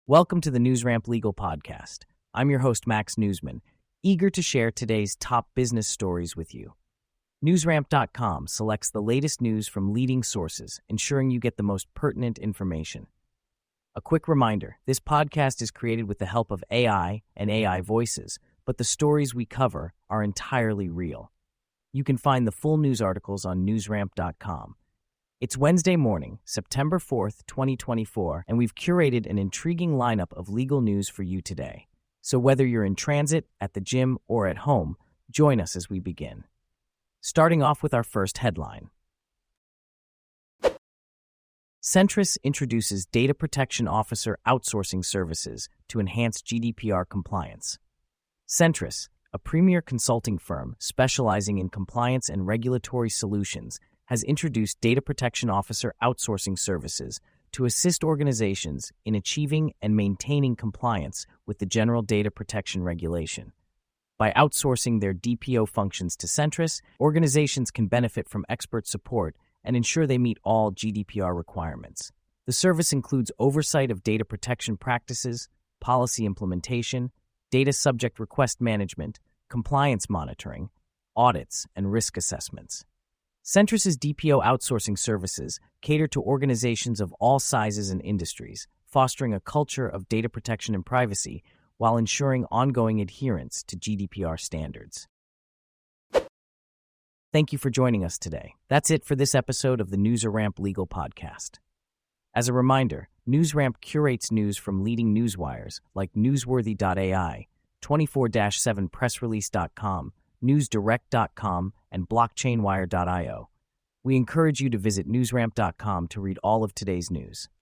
Welcome to the NewsRamp Legal Podcast. I'm your host, Max Newsman, eager to share today's top business stories with you. NewsRamp.com selects the latest news from leading sources, ensuring you get the most pertinent information. A quick reminder, this podcast is created with the help of AI and AI voices, but the stories we cover are entirely real. You can find the full news articles on NewsRamp.com. It's Wednesday morning, September 4th, 2024, and we've curated an intriguing lineup of legal news for you today. So whether you're in transit, at the gym, or at home, join us as we begin. Starting off with our first headline. Centris introduces Data Protection Officer outsourcing services to enhance GDPR compliance. Centris, a premier consulting firm specializing in compliance and regulatory solutions, has introduced Data Protection Officer outsourcing services to assist organizations in achieving and maintaining compliance with the General Data Protection Regulation. By outsourcing their DPO functions to Centris, organizations can benefit from expert support and ensure they meet all GDPR requirements. The service includes oversight of data protection practices, policy implementation, data subject request management, compliance monitoring, audits, and risk assessments. Centris's DPO outsourcing services cater to organizations of all sizes and industries, fostering a culture of data protection and privacy while ensuring ongoing adherence to GDPR standards. Thank you for joining us today. That's it for this episode of the NewsRamp Legal Podcast. As a reminder, NewsRamp curates news from leading newswires like Newsworthy.ai, 24-7pressrelease.com, newsdirect.com, and blockchainwire.io. We encourage you to visit newsramp.com to read all of today's news.